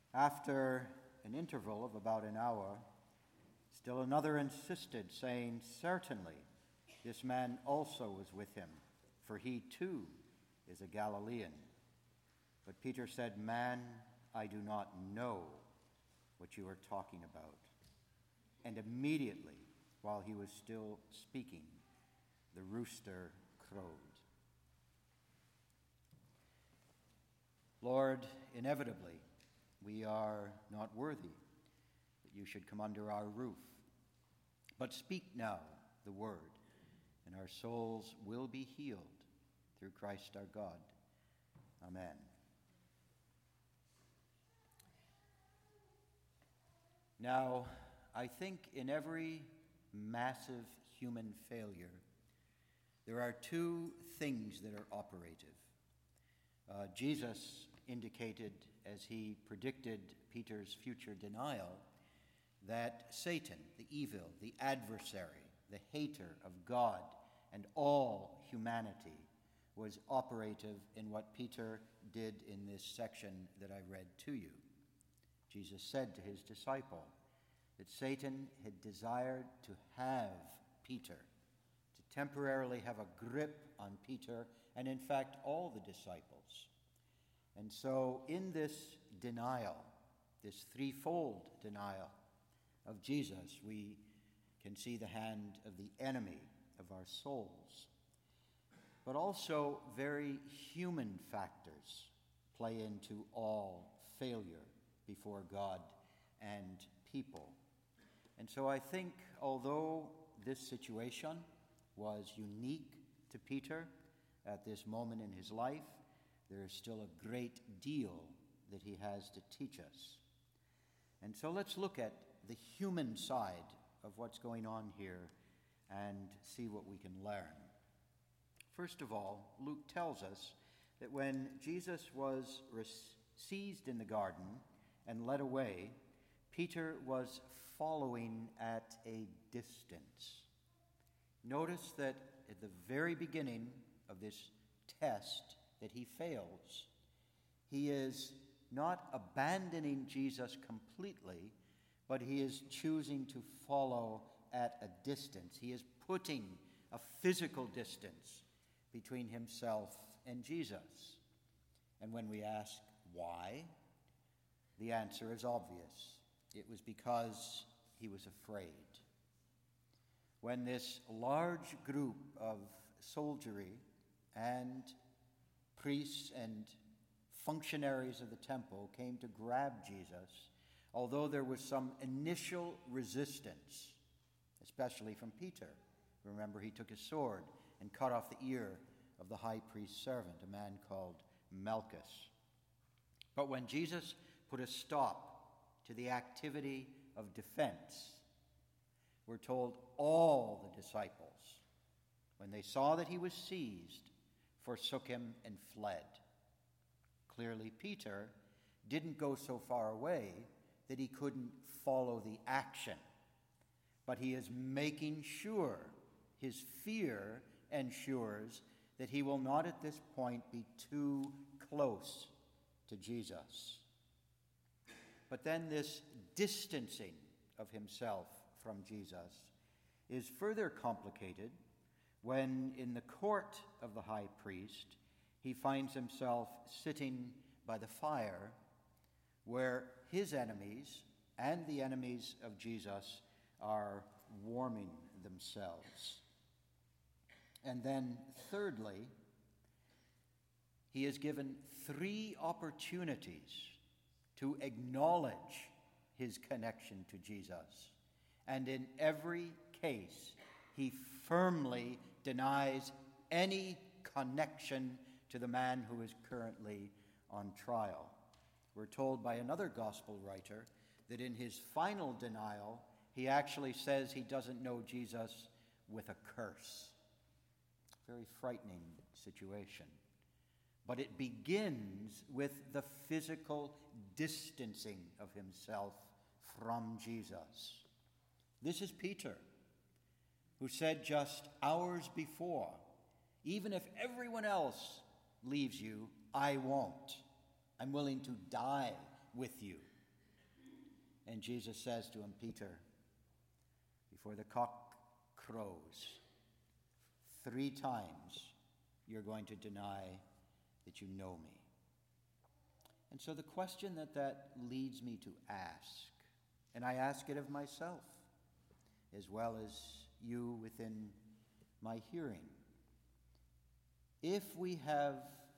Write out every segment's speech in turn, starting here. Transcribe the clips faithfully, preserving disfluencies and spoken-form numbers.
After an interval of about an hour, still another insisted, saying, "Certainly, this man also was with him, for he too is a Galilean." But Peter said, "Man, I do not know what you are talking about." And immediately, while he was still speaking, the rooster crowed. Lord, inevitably, we are not worthy that you should come under our roof. But speak now the word, and our souls will be healed through Christ our God. Amen. Now, I think in every massive human failure, there are two things that are operative. Uh, Jesus indicated, as he predicted Peter's future denial, that Satan, the evil, the adversary, the hater of God and all humanity, was operative in what Peter did in this section that I read to you. Jesus said to his disciple that Satan had desired to have Peter, to temporarily have a grip on Peter, and in fact all the disciples. And so in this denial, this threefold denial of Jesus, we can see the hand of the enemy of our souls. But also very human factors play into all failure before God and people. And so I think although this situation was unique to Peter at this moment in his life, there is still a great deal that he has to teach us. And so let's look at the human side of what's going on here and see what we can learn. First of all, Luke tells us that when Jesus was seized in the garden and led away, Peter was following at a distance. Notice that at the very beginning of this test that he fails, he is not abandoning Jesus completely, but he is choosing to follow at a distance. He is putting a physical distance between himself and Jesus. And when we ask why, the answer is obvious. It was because he was afraid. When this large group of soldiery and priests and functionaries of the temple came to grab Jesus, although there was some initial resistance, especially from Peter. Remember, he took his sword and cut off the ear of the high priest's servant, a man called Malchus. But when Jesus put a stop to the activity of defense, we're told all the disciples, when they saw that he was seized, forsook him and fled. Clearly, Peter didn't go so far away that he couldn't follow the action, but he is making sure, his fear ensures that he will not at this point be too close to Jesus. But then this distancing of himself from Jesus is further complicated when in the court of the high priest he finds himself sitting by the fire where his enemies and the enemies of Jesus are warming themselves. And then thirdly, he is given three opportunities to acknowledge his connection to Jesus. And in every case, he firmly denies any connection to the man who is currently on trial. We're told by another gospel writer that in his final denial, he actually says he doesn't know Jesus with a curse. Very frightening situation. But it begins with the physical distancing of himself from Jesus. This is Peter, who said just hours before, "Even if everyone else leaves you, I won't. I'm willing to die with you And Jesus says to him, Peter, before the cock crows, three times you're going to deny that you know me. And so the question that that leads me to ask, and I ask it of myself, as well as you within my hearing, if we have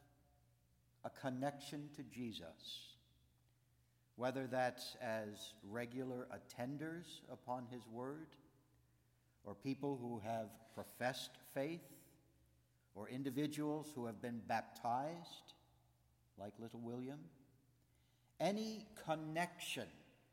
a connection to Jesus, whether that's as regular attenders upon his word, or people who have professed faith, or individuals who have been baptized, like little William, any connection,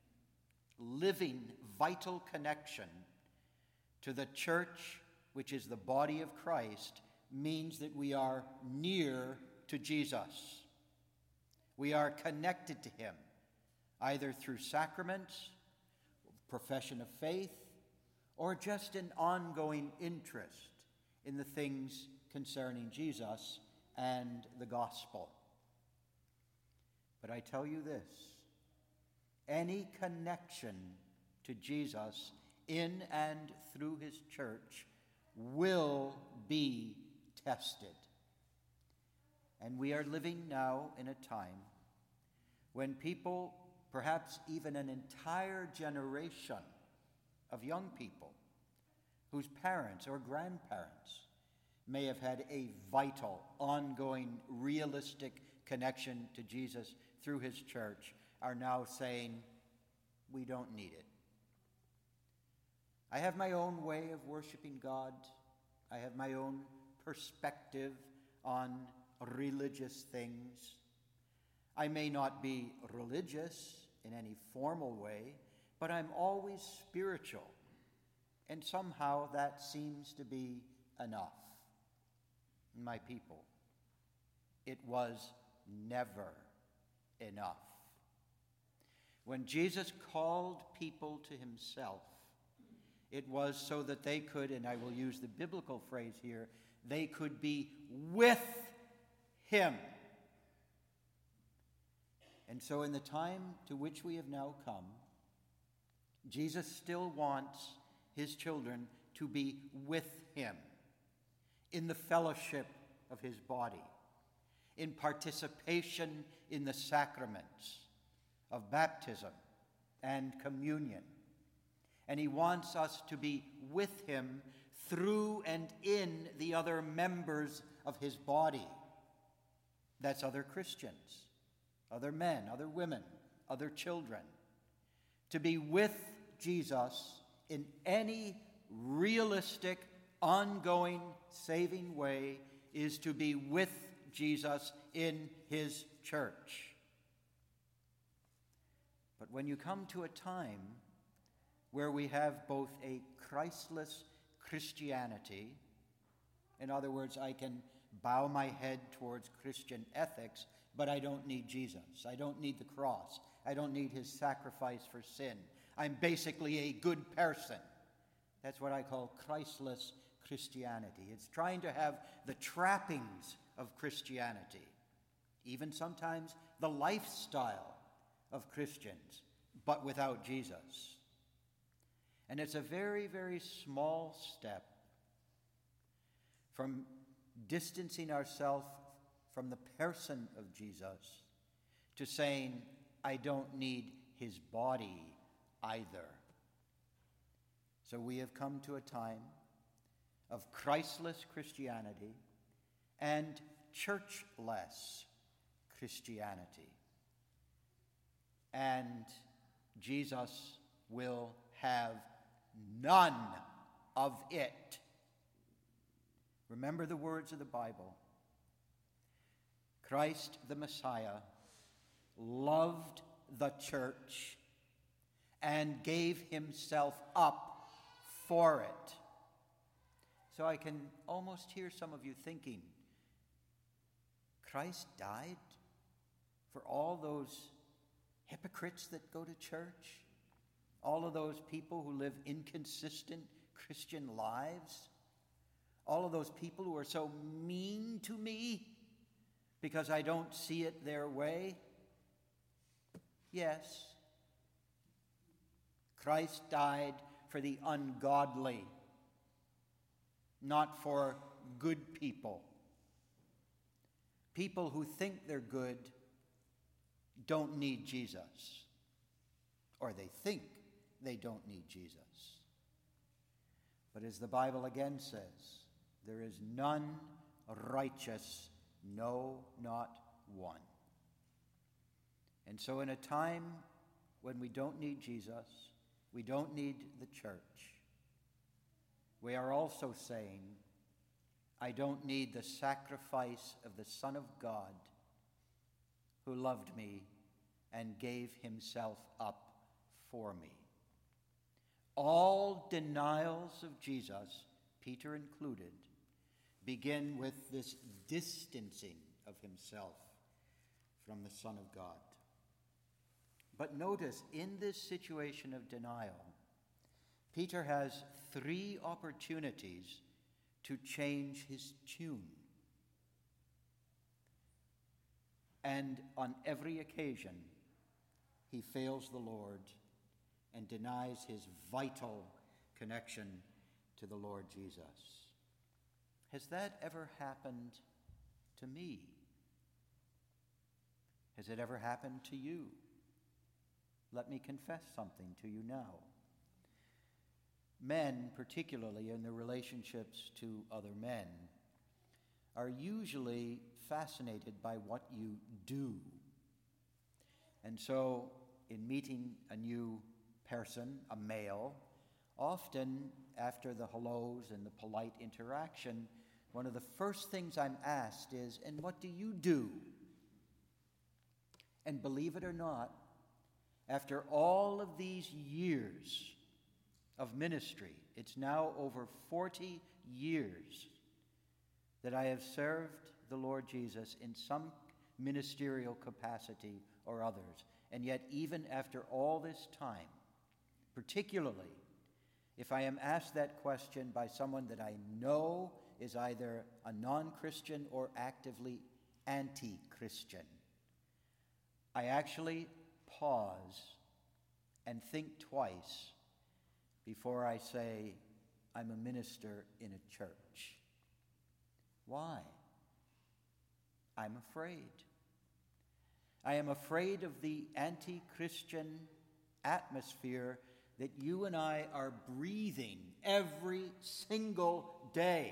living, vital connection to the church, which is the body of Christ, means that we are near to Jesus. We are connected to him, either through sacraments, profession of faith, or just an ongoing interest in the things concerning Jesus and the gospel. But I tell you this, any connection to Jesus in and through his church will be tested. And we are living now in a time when people, perhaps even an entire generation of young people, whose parents or grandparents may have had a vital, ongoing, realistic connection to Jesus through his church, are now saying, we don't need it. I have my own way of worshiping God. I have my own perspective on religious things. I may not be religious in any formal way, but I'm always spiritual. And somehow that seems to be enough. My people, it was never enough. When Jesus called people to himself, it was so that they could, and I will use the biblical phrase here, they could be with him. And so in the time to which we have now come, Jesus still wants his children to be with him in the fellowship of his body, in participation in the sacraments of baptism and communion. And he wants us to be with him through and in the other members of his body. That's other Christians, other men, other women, other children. To be with Jesus in any realistic, ongoing, saving way is to be with Jesus in his church. But when you come to a time where we have both a Christless Christianity, in other words, I can bow my head towards Christian ethics, but I don't need Jesus. I don't need the cross. I don't need his sacrifice for sin. I'm basically a good person. That's what I call Christless Christianity. It's trying to have the trappings of Christianity, even sometimes the lifestyle of Christians, but without Jesus. And it's a very, very small step from distancing ourselves from the person of Jesus to saying, I don't need his body either. So we have come to a time of Christless Christianity and churchless Christianity. And Jesus will have none of it. Remember the words of the Bible. Christ the Messiah loved the church and gave himself up for it. So I can almost hear some of you thinking, Christ died for all those hypocrites that go to church? All of those people who live inconsistent Christian lives? All of those people who are so mean to me because I don't see it their way? Yes. Christ died for the ungodly, not for good people. People who think they're good don't need Jesus, or they think they don't need Jesus. But as the Bible again says, there is none righteous, no, not one. And so in a time when we don't need Jesus, we don't need the church, we are also saying, I don't need the sacrifice of the Son of God who loved me and gave himself up for me. All denials of Jesus, Peter included, begin with this distancing of himself from the Son of God. But notice, in this situation of denial, Peter has three opportunities to change his tune. And on every occasion, he fails the Lord and denies his vital connection to the Lord Jesus. Has that ever happened to me? Has it ever happened to you? Let me confess something to you now. Men, particularly in their relationships to other men, are usually fascinated by what you do. And so, in meeting a new person, a male, often after the hellos and the polite interaction, one of the first things I'm asked is, and what do you do? And believe it or not, after all of these years of ministry, it's now over forty years that I have served the Lord Jesus in some ministerial capacity or others. And yet, even after all this time, particularly if I am asked that question by someone that I know is either a non-Christian or actively anti-Christian, I actually pause and think twice before I say, I'm a minister in a church. Why? I'm afraid. I am afraid of the anti-Christian atmosphere that you and I are breathing every single day.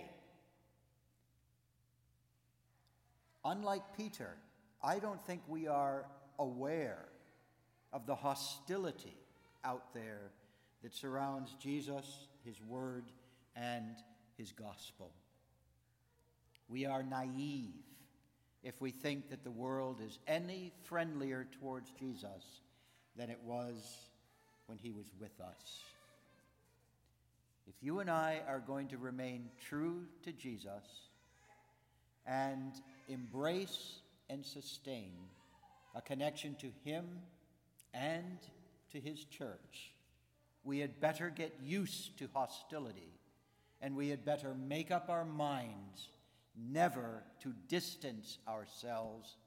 Unlike Peter, I don't think we are aware of the hostility out there that surrounds Jesus, his word, and his gospel. We are naive if we think that the world is any friendlier towards Jesus than it was when he was with us. If you and I are going to remain true to Jesus and embrace and sustain a connection to him and to his church, we had better get used to hostility, and we had better make up our minds never to distance ourselves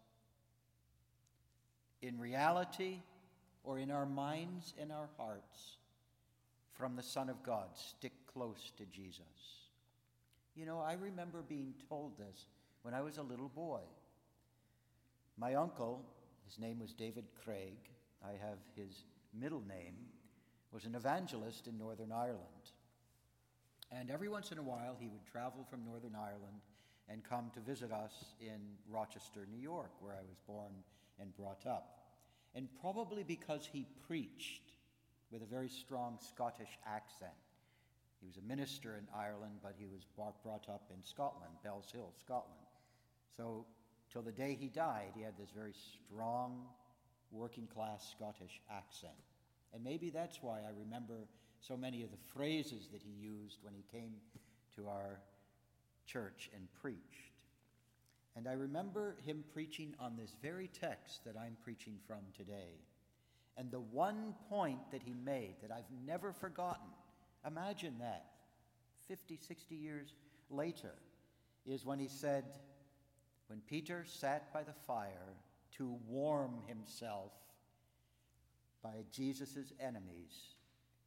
in reality or in our minds and our hearts from the Son of God. Stick close to Jesus. You know, I remember being told this when I was a little boy. My uncle, his name was David Craig, I have his middle name, was an evangelist in Northern Ireland. And every once in a while, he would travel from Northern Ireland and come to visit us in Rochester, New York, where I was born and brought up. And probably because he preached with a very strong Scottish accent. He was a minister in Ireland, but he was brought up in Scotland, Bells Hill, Scotland. So till the day he died, he had this very strong working-class Scottish accent. And maybe that's why I remember so many of the phrases that he used when he came to our church and preached. And I remember him preaching on this very text that I'm preaching from today. And the one point that he made that I've never forgotten, imagine that, fifty, sixty years later, is when he said, when Peter sat by the fire to warm himself by Jesus' enemies,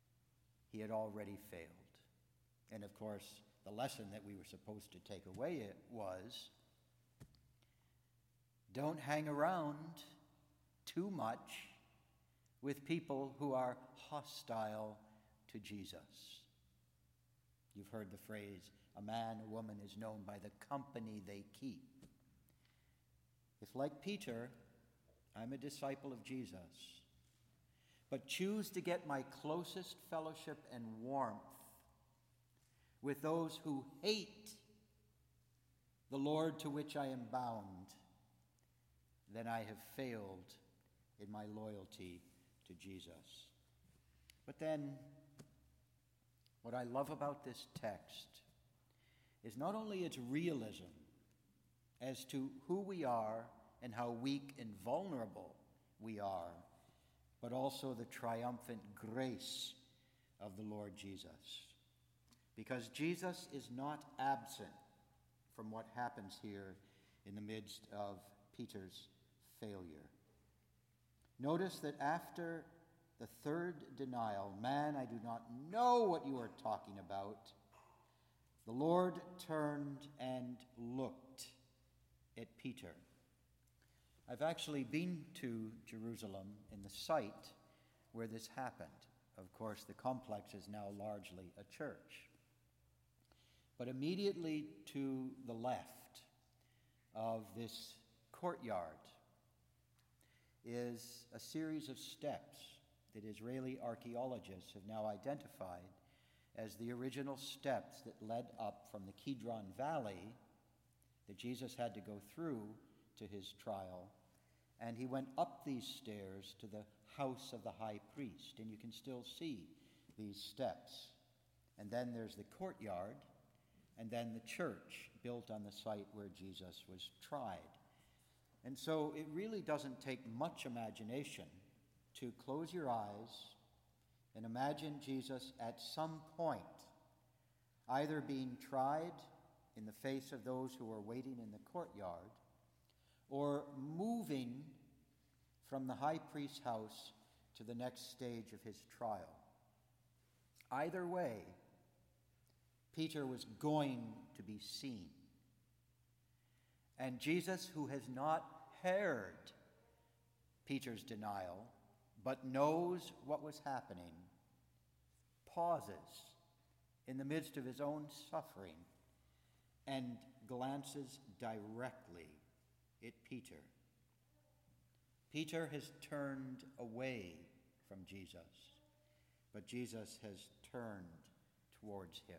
he had already failed. And of course, the lesson that we were supposed to take away it was, don't hang around too much with people who are hostile to Jesus. You've heard the phrase, a man or woman is known by the company they keep. If, like Peter, I'm a disciple of Jesus, but choose to get my closest fellowship and warmth with those who hate the Lord to which I am bound, then I have failed in my loyalty to Jesus. But then, what I love about this text is not only its realism as to who we are and how weak and vulnerable we are, but also the triumphant grace of the Lord Jesus. Because Jesus is not absent from what happens here in the midst of Peter's failure. Notice that after the third denial, man, I do not know what you are talking about, the Lord turned and looked at Peter. I've actually been to Jerusalem in the site where this happened. Of course, the complex is now largely a church. But immediately to the left of this courtyard is a series of steps that Israeli archaeologists have now identified as the original steps that led up from the Kidron Valley that Jesus had to go through to his trial. And he went up these stairs to the house of the high priest. And you can still see these steps. And then there's the courtyard, and then the church built on the site where Jesus was tried. And so it really doesn't take much imagination to close your eyes and imagine Jesus at some point either being tried in the face of those who are waiting in the courtyard, or moving from the high priest's house to the next stage of his trial. Either way, Peter was going to be seen. And Jesus, who has not heard Peter's denial, but knows what was happening, pauses in the midst of his own suffering and glances directly at Peter. Peter has turned away from Jesus, but Jesus has turned towards him.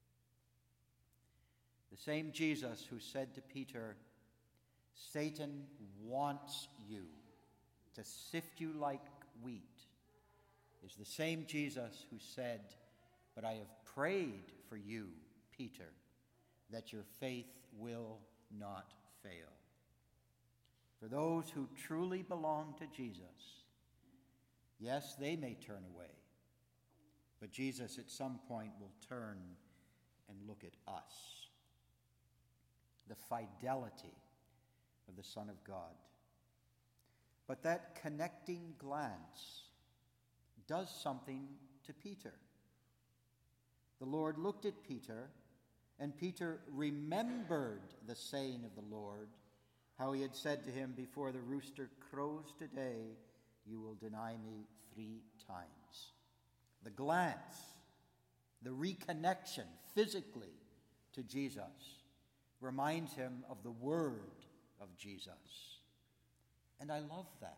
The same Jesus who said to Peter, Satan wants you to sift you like wheat, is the same Jesus who said, but I have prayed for you, Peter, that your faith will not fail. For those who truly belong to Jesus, yes, they may turn away, but Jesus at some point will turn and look at us. The fidelity of the Son of God. But that connecting glance does something to Peter. The Lord looked at Peter, and Peter remembered the saying of the Lord, how he had said to him, before the rooster crows today, you will deny me three times. The glance, the reconnection physically to Jesus reminds him of the word of Jesus. And I love that.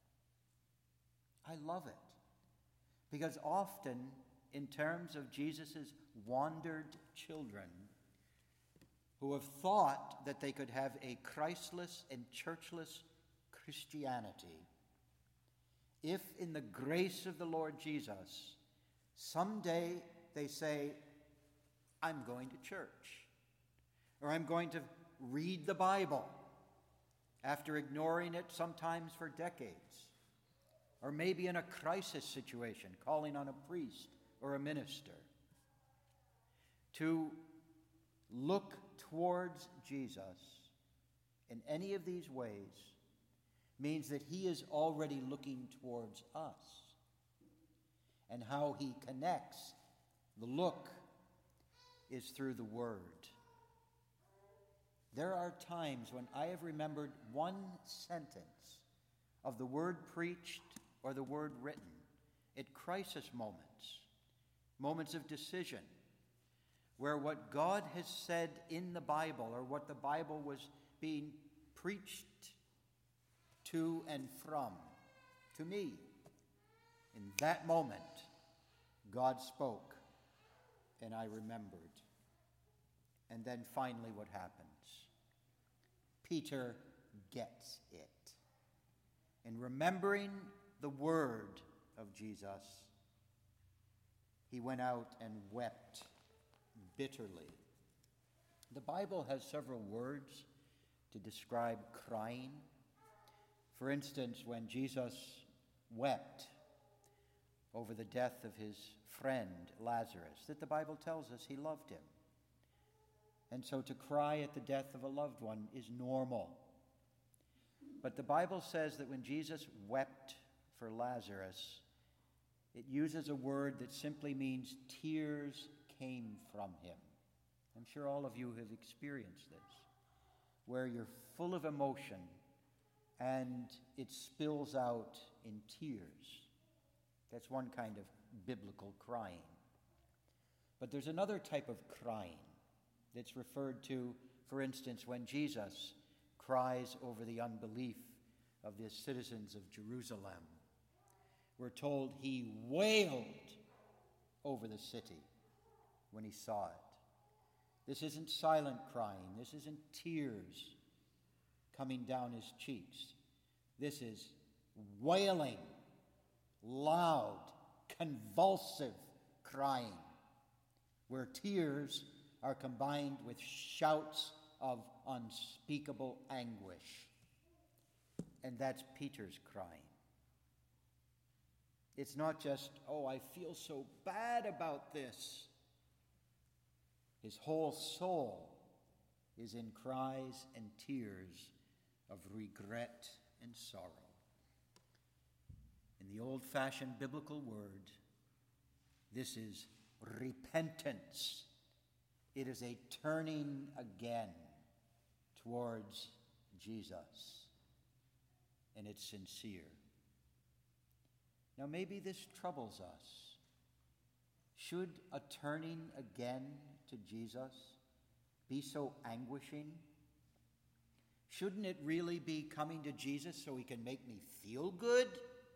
I love it. Because often, in terms of Jesus' wandered children, who have thought that they could have a Christless and churchless Christianity, if in the grace of the Lord Jesus, someday they say, I'm going to church, or I'm going to read the Bible, after ignoring it sometimes for decades, or maybe in a crisis situation, calling on a priest or a minister, to look towards Jesus in any of these ways means that he is already looking towards us, and how he connects The look is through the word. There are times when I have remembered one sentence of the word preached or the word written at crisis moments, moments of decision, where what God has said in the Bible or what the Bible was being preached to and from, to me, in that moment, God spoke and I remembered. And then finally what happens? Peter gets it. In remembering the word of Jesus, he went out and wept bitterly. The Bible has several words to describe crying. For instance, when Jesus wept over the death of his friend Lazarus, that the Bible tells us he loved him. And so to cry at the death of a loved one is normal. But the Bible says that when Jesus wept for Lazarus, it uses a word that simply means tears came from him. I'm sure all of you have experienced this, where you're full of emotion and it spills out in tears. That's one kind of biblical crying. But there's another type of crying that's referred to, for instance, when Jesus cries over the unbelief of the citizens of Jerusalem. We're told he wailed over the city when he saw it. This isn't silent crying. This isn't tears coming down his cheeks. This is wailing, loud, convulsive crying, where tears are combined with shouts of unspeakable anguish. And that's Peter's crying. It's not just, oh, I feel so bad about this. His whole soul is in cries and tears of regret and sorrow. In the old-fashioned biblical word, this is repentance. It is a turning again towards Jesus, and it's sincere. Now, maybe this troubles us. Should a turning again to Jesus be so anguishing? Shouldn't it really be coming to Jesus so he can make me feel good?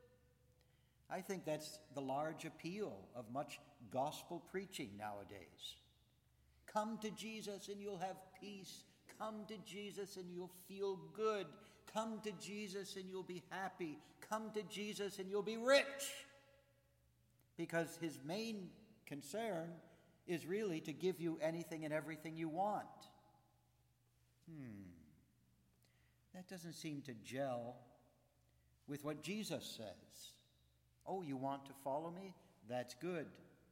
I think that's the large appeal of much gospel preaching nowadays. Come to Jesus and you'll have peace. Come to Jesus and you'll feel good. Come to Jesus and you'll be happy. Come to Jesus and you'll be rich. Because his main concern is really to give you anything and everything you want. Hmm. That doesn't seem to gel with what Jesus says. Oh, you want to follow me? That's good.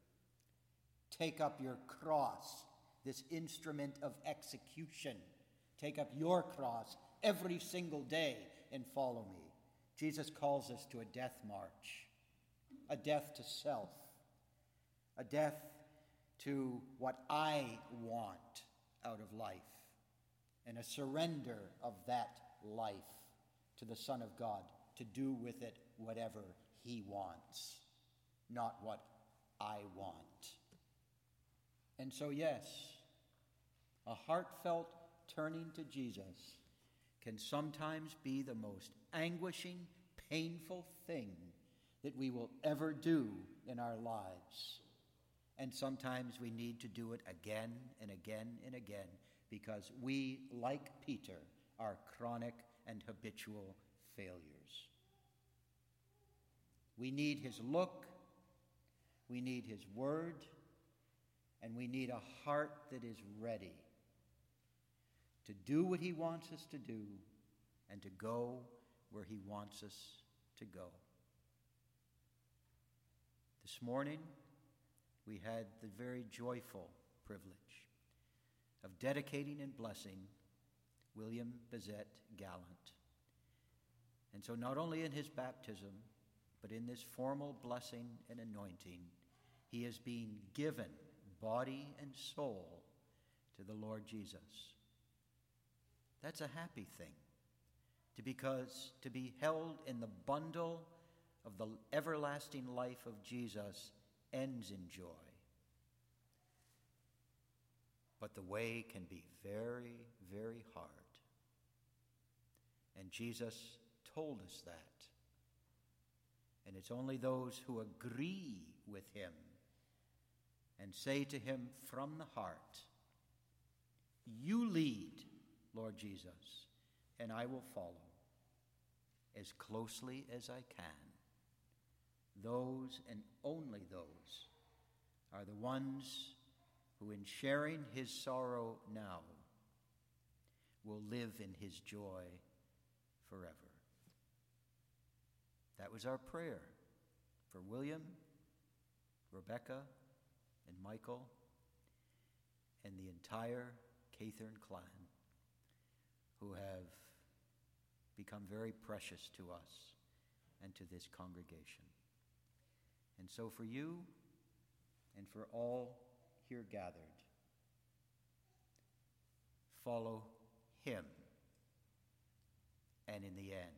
Take up your cross, this instrument of execution. Take up your cross every single day and follow me. Jesus calls us to a death march, a death to self, a death to what I want out of life, and a surrender of that life to the Son of God to do with it whatever he wants, not what I want. And so, yes, a heartfelt turning to Jesus can sometimes be the most anguishing, painful thing that we will ever do in our lives. And sometimes we need to do it again and again and again because we, like Peter, are chronic and habitual failures. We need his look, we need his word, and we need a heart that is ready to do what he wants us to do and to go where he wants us to go. This morning, we had the very joyful privilege of dedicating and blessing William Bezet Gallant. And so not only in his baptism, but in this formal blessing and anointing, he is being given, body and soul, to the Lord Jesus. That's a happy thing, to because to be held in the bundle of the everlasting life of Jesus ends in joy. But the way can be very, very hard. And Jesus told us that. And it's only those who agree with him and say to him from the heart, "You lead, Lord Jesus, and I will follow as closely as I can." Those and only those are the ones who, in sharing his sorrow now, will live in his joy forever. That was our prayer for William, Rebecca, and Michael, and the entire Cathern clan, who have become very precious to us and to this congregation. And so for you and for all here gathered, follow him. And in the end,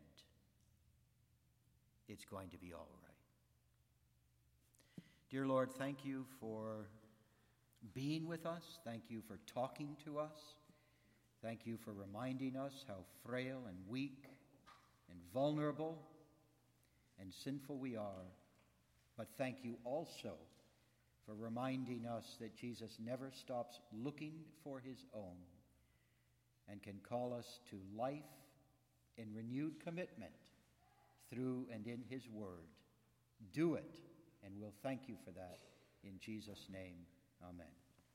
it's going to be all right. Dear Lord, thank you for being with us. Thank you for talking to us. Thank you for reminding us how frail and weak and vulnerable and sinful we are. But thank you also for reminding us that Jesus never stops looking for his own and can call us to life in renewed commitment through and in his word. Do it, and we'll thank you for that. In Jesus' name, amen.